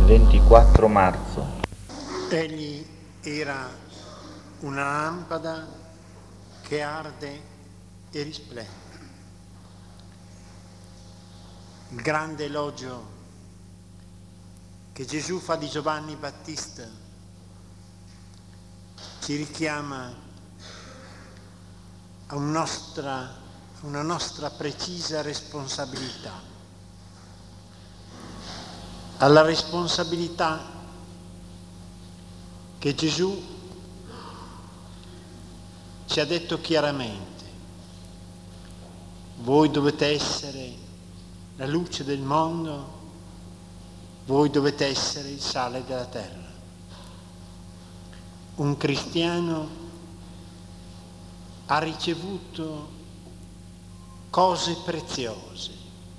24 marzo. Egli era una lampada che arde e risplende. Il grande elogio che Gesù fa di Giovanni Battista ci richiama a una nostra precisa responsabilità, alla responsabilità che Gesù ci ha detto chiaramente: voi dovete essere la luce del mondo, voi dovete essere il sale della terra. Un cristiano ha ricevuto cose preziose,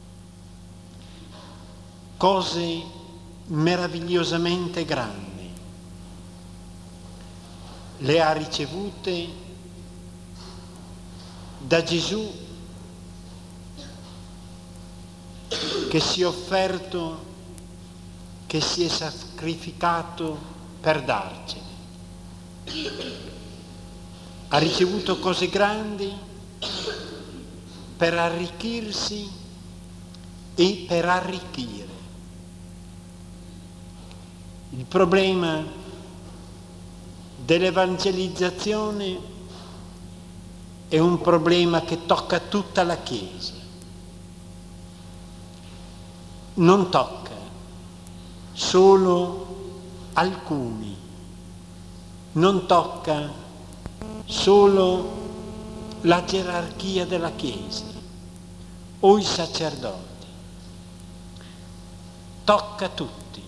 cose meravigliosamente grandi. Le ha ricevute da Gesù, che si è offerto, che si è sacrificato per darcene. Ha ricevuto cose grandi per arricchirsi e per arricchire. Il problema dell'evangelizzazione è un problema che tocca tutta la Chiesa. Non tocca solo alcuni, non tocca solo la gerarchia della Chiesa o i sacerdoti, tocca tutti,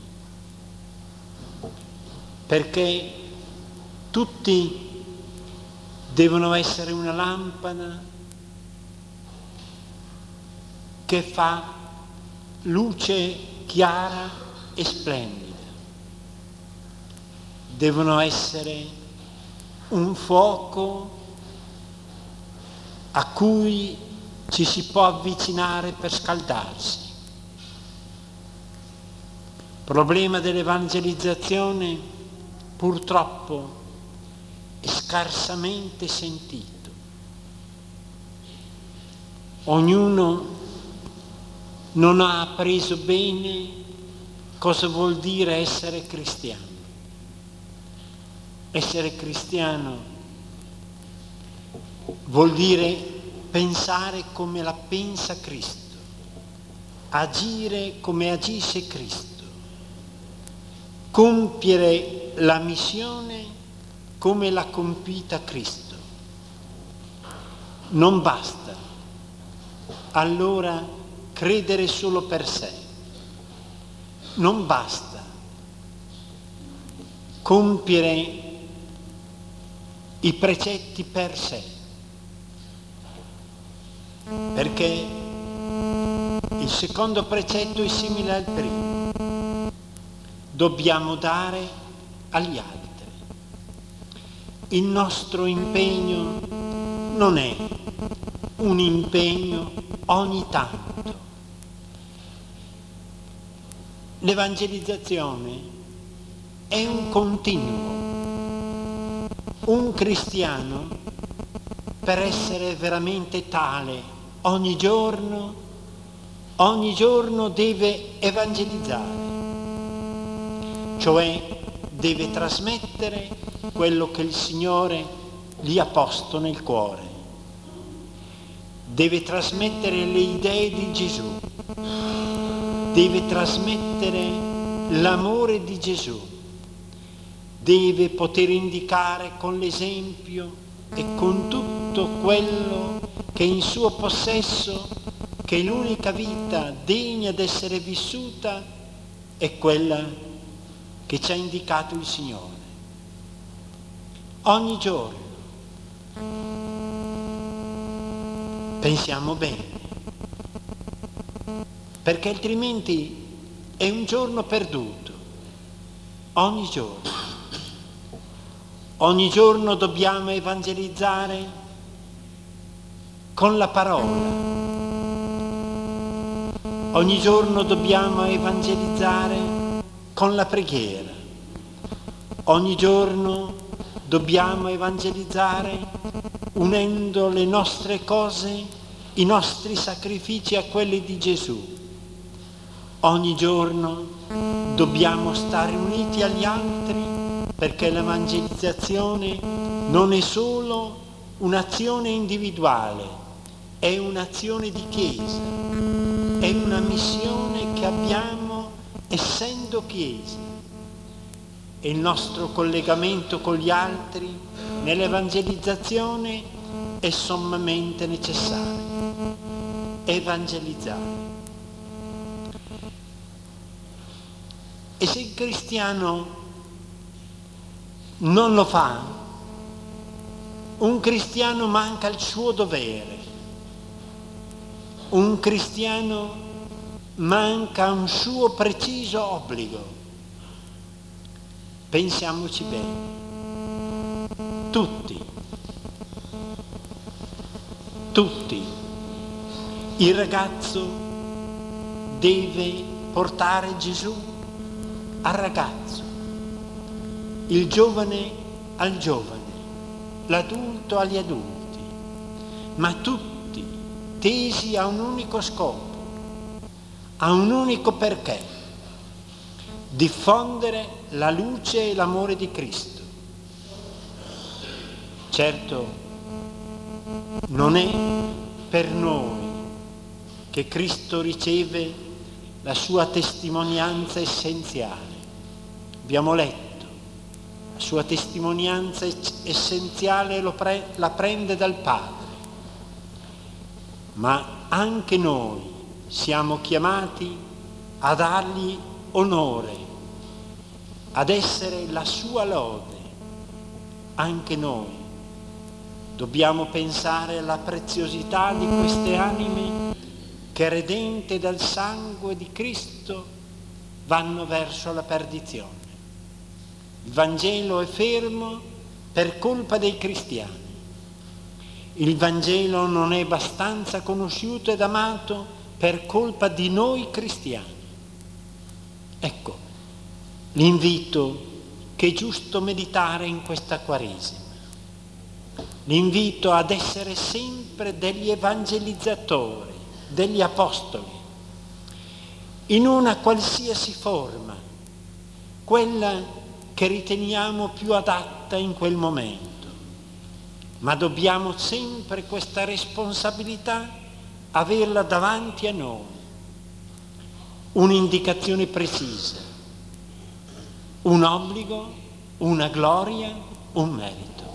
perché tutti devono essere una lampada che fa luce chiara e splendida. Devono essere un fuoco a cui ci si può avvicinare per scaldarsi. Il problema dell'evangelizzazione purtroppo è scarsamente sentito. Ognuno non ha appreso bene cosa vuol dire essere cristiano. Essere cristiano vuol dire pensare come la pensa Cristo, agire come agisce Cristo, compiere la missione come l'ha compita Cristo. Non basta allora credere solo per sé, non basta compiere i precetti per sé, perché il secondo precetto è simile al primo: dobbiamo dare agli altri. Il nostro impegno non è un impegno ogni tanto. L'evangelizzazione è un continuo. Un cristiano, per essere veramente tale, ogni giorno deve evangelizzare, cioè deve trasmettere quello che il Signore gli ha posto nel cuore, deve trasmettere le idee di Gesù, deve trasmettere l'amore di Gesù, deve poter indicare con l'esempio e con tutto quello che è in suo possesso che l'unica vita degna d'essere vissuta è quella che ci ha indicato il Signore. Ogni giorno pensiamo bene, perché altrimenti è un giorno perduto. Ogni giorno dobbiamo evangelizzare con la parola. Ogni giorno dobbiamo evangelizzare con la preghiera. Ogni giorno dobbiamo evangelizzare unendo le nostre cose, i nostri sacrifici a quelli di Gesù. Ogni giorno dobbiamo stare uniti agli altri, perché l'evangelizzazione non è solo un'azione individuale, è un'azione di Chiesa, è una missione che abbiamo essendo Chiesa. E il nostro collegamento con gli altri nell'evangelizzazione è sommamente necessario. Evangelizzare. E se il cristiano non lo fa, un cristiano manca il suo dovere, un cristiano manca un suo preciso obbligo. Pensiamoci bene, tutti, il ragazzo deve portare Gesù al ragazzo, il giovane al giovane, l'adulto agli adulti, ma tutti tesi a un unico scopo, a un unico perché: diffondere la luce e l'amore di Cristo. Certo, non è per noi che Cristo riceve la sua testimonianza essenziale. Abbiamo letto, la sua testimonianza essenziale la prende dal Padre, ma anche noi siamo chiamati a dargli onore, ad essere la sua lode. Anche noi dobbiamo pensare alla preziosità di queste anime che, redente dal sangue di Cristo, vanno verso la perdizione. Il Vangelo è fermo per colpa dei cristiani. Il Vangelo non è abbastanza conosciuto ed amato per colpa di noi cristiani. Ecco l'invito che è giusto meditare in questa Quaresima. L'invito ad essere sempre degli evangelizzatori, degli apostoli, in una qualsiasi forma, quella che riteniamo più adatta in quel momento. Ma dobbiamo sempre questa responsabilità averla davanti a noi, un'indicazione precisa, un obbligo, una gloria, un merito.